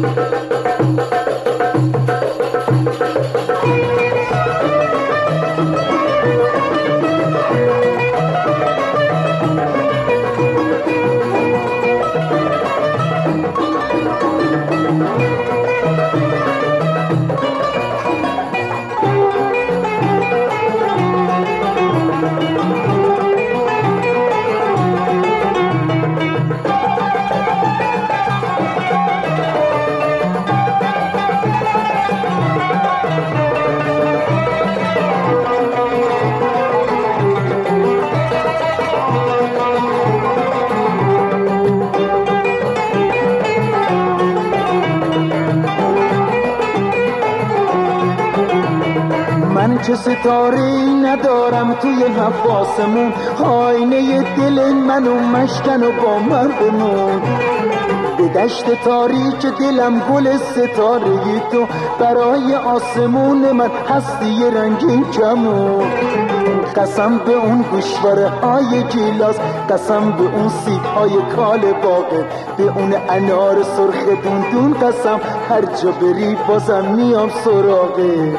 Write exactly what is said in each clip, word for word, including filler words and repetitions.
من که ستاره‌ای ندارم توی حواسمون، آینه دل منو مشکن و با من بمون. به دشت تاریک دلم گل ستاره‌ای تو، برای آسمون من هستی رنگین کمون. قسم به اون گوشواره های گیلاس، قسم به اون سیب های کال باغه، به اون انار سرخ دوندون، قسم هر جا بری بازم میام سراغه.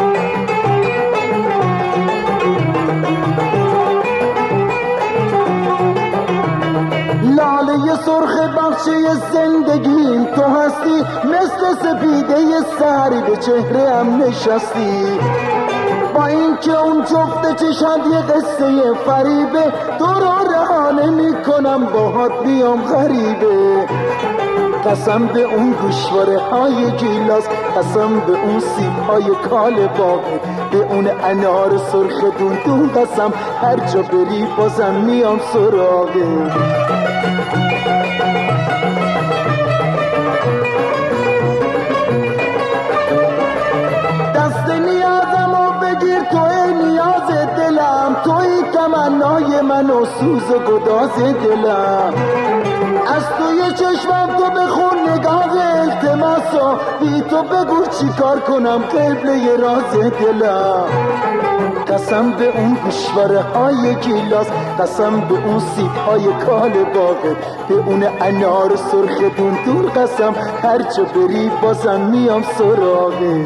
لاله سرخ بخشی زندگیم تو هستی، مثل سپیده سری به چهره هم نشستی. با این که اون جفت چشات یه قصه فریبه، تو رو رها نمی کنم باهات بیام غریبه. قسم به اون گوشواره های گیلاس، قسم به اون سیب های کال باغه، به اون انار سرخ دوندون، قسم هر جا بری بازم میام سراغه. دست نیازمو بگیر، توی نیاز دلم، توی تمنای من و سوز و گداز دلم. از توی چشمم تو بخون نگاه التماسو، بی تو بگو چی کار کنم قبله راز دلم. قسم به اون گوشواره های گیلاس، قسم به اون سیب های کال باغه، به اون انار سرخ دوندون، قسم هر جا بری بازم میام سراغه.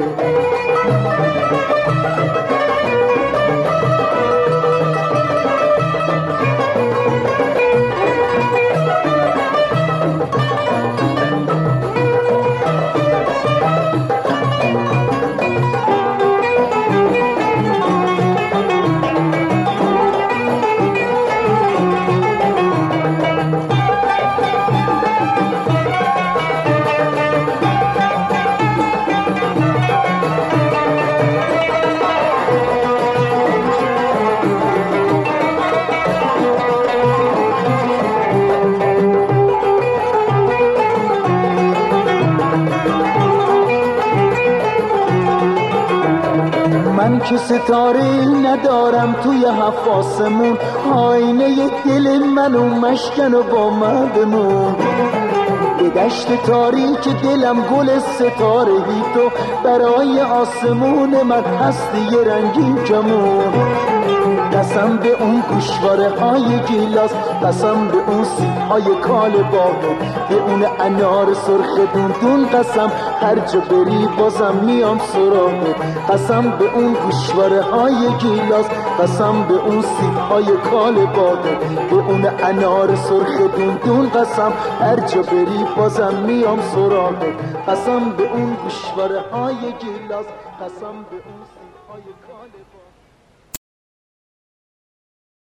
من که ستاره‌ای ندارم توی حواسمون، آینه دل منو مشکن و با من بمون. به دشت تاریک دلم گل ستاره‌ای تو، برای آسمون من هستی رنگین کمون. قسم به اون گوشواره های گیلاس، قسم به اون سیب های کال باغه، به اون انار سرخ دوندون، قسم هر جا بری بازم میام سراغه. قسم به اون گوشواره های گیلاس، قسم به اون سیب های کال باغه، به اون انار سرخ دوندون، قسم هر جا بری بازم میام سراغه. قسم به اون گوشواره های گیلاس، قسم به اون سیب های کال باغه.